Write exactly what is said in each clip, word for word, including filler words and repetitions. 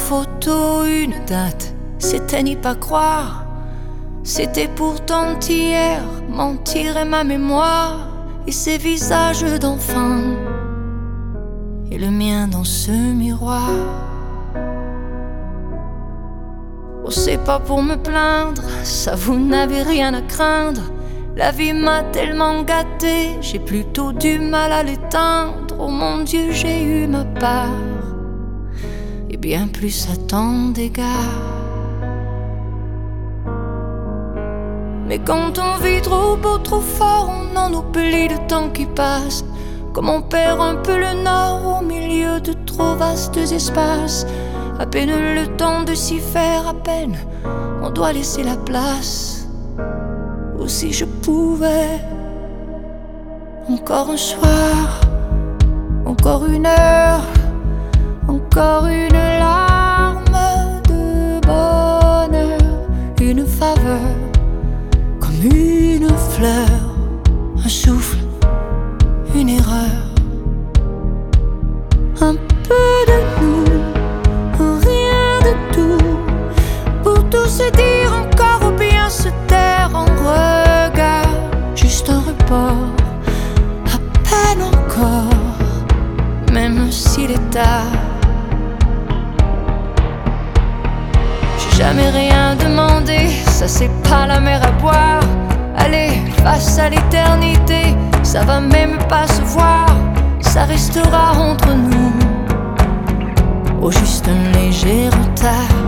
photo, une date, c'était n'y pas croire. C'était pourtant hier, mentir est ma mémoire. Et ces visages d'enfants, et le mien dans ce miroir. Oh, c'est pas pour me plaindre, ça vous n'avez rien à craindre. La vie m'a tellement gâté, j'ai plutôt du mal à l'éteindre. Oh mon Dieu, j'ai eu ma part, et bien plus à tant d'égards. Mais quand on vit trop beau, trop fort, on en oublie le temps qui passe. Comme on perd un peu le nord au milieu de trop vastes espaces. À peine le temps de s'y faire, à peine on doit laisser la place. Ou si je pouvais, encore un soir, encore une heure, encore une larme de bonheur, une faveur, comme une fleur, un souffle, une erreur, un peu de nous, un rien de tout, pour tout se dire encore ou bien se taire en regard, juste un report, à peine encore, même s'il est tard. J'ai jamais rien demandé, ça c'est pas la mer à boire. Allez, face à l'éternité, ça va même pas se voir, ça restera entre nous, au juste un léger retard.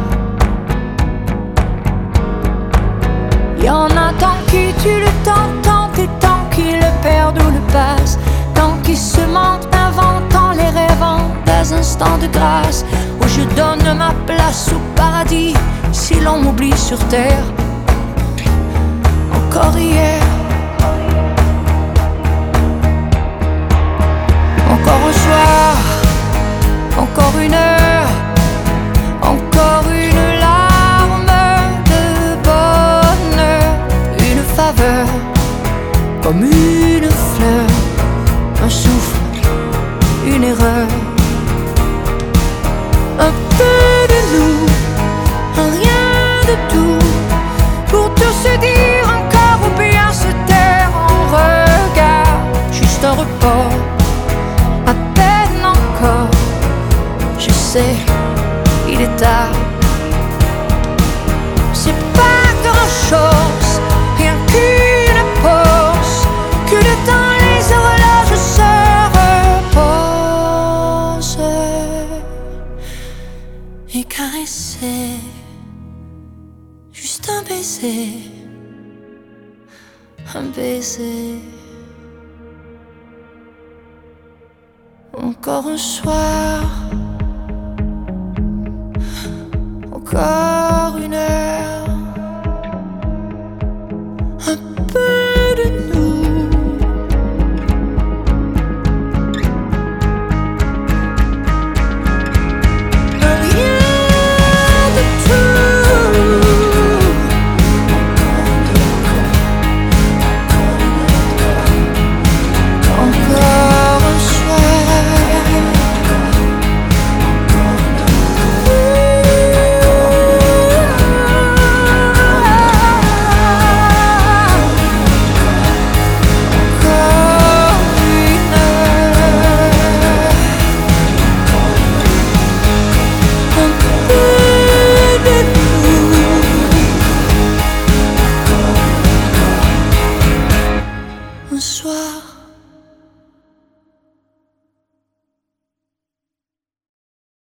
Y'en a tant qui tuent le temps, tant et tant qui le perdent ou le passent, tant qui se mentent, inventant les rêvant des instants de grâce, où je donne ma place au paradis, si l'on m'oublie sur terre. Encore hier, encore un soir, encore une heure, encore une larme de bonheur, une faveur, comme une fleur, un souffle, une erreur, un peu de nous, un rien de tout, pour tout se dire encore ou bien se taire en regard, juste un report, à peine encore, je sais, il est tard. C'est pas grand chose, rien qu'une pause, que le temps, les horloges se reposent et caresser, juste un baiser, un baiser. Encore un soir, encore une heure, un peu de nous, un rien de tout. Encore un soir, un soir.